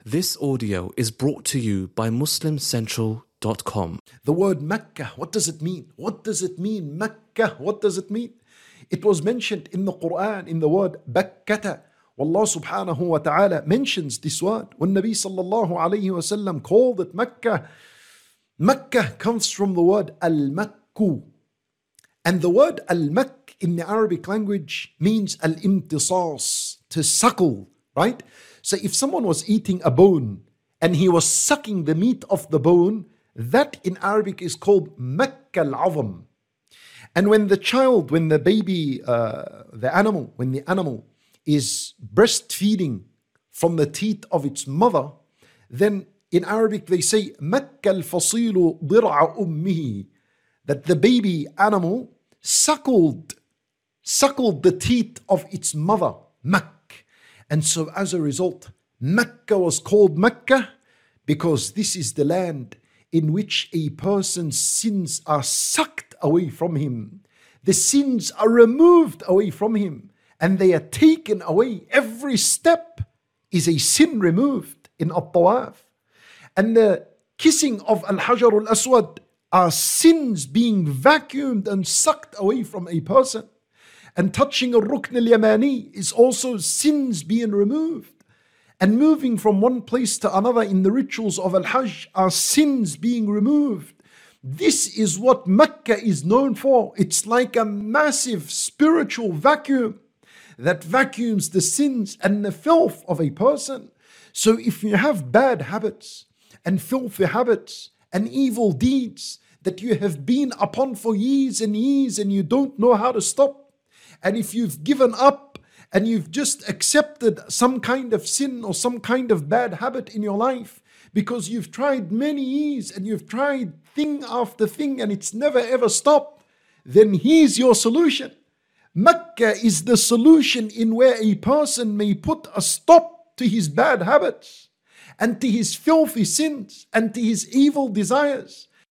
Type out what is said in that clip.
This audio is brought to you by MuslimCentral.com. The word Mecca, what does it mean? What does it mean? Mecca, what does it mean? It was mentioned in the Quran in the word Bakkata. Allah subhanahu wa ta'ala mentions this word. When Nabi sallallahu alayhi wa sallam called it Mecca, Mecca comes from the word Al-Makku. And the word Al-Mak in the Arabic language means Al-Imtisas, to suckle, right? So if someone was eating a bone and he was sucking the meat of the bone, that in Arabic is called Makka al-Azam. And when the child, when the baby, when the animal is breastfeeding from the teat of its mother, then in Arabic they say Makka al-Fasilu dir'a ummihi, that the baby animal suckled the teat of its mother, Mak. And so as a result, Mecca was called Mecca because this is the land in which a person's sins are sucked away from him. The sins are removed away from him and they are taken away. Every step is a sin removed in At-Tawaf. And the kissing of Al-Hajar Al-Aswad are sins being vacuumed and sucked away from a person. And touching a Rukn al-Yamani is also sins being removed. And moving from one place to another in the rituals of Al-Hajj are sins being removed. This is what Mecca is known for. It's like a massive spiritual vacuum that vacuums the sins and the filth of a person. So if you have bad habits and filthy habits and evil deeds that you have been upon for years and years and you don't know how to stop, and if you've given up and you've just accepted some kind of sin or some kind of bad habit in your life because you've tried many years and you've tried thing after thing and it's never ever stopped, then here's your solution. Mecca is the solution in where a person may put a stop to his bad habits and to his filthy sins and to his evil desires.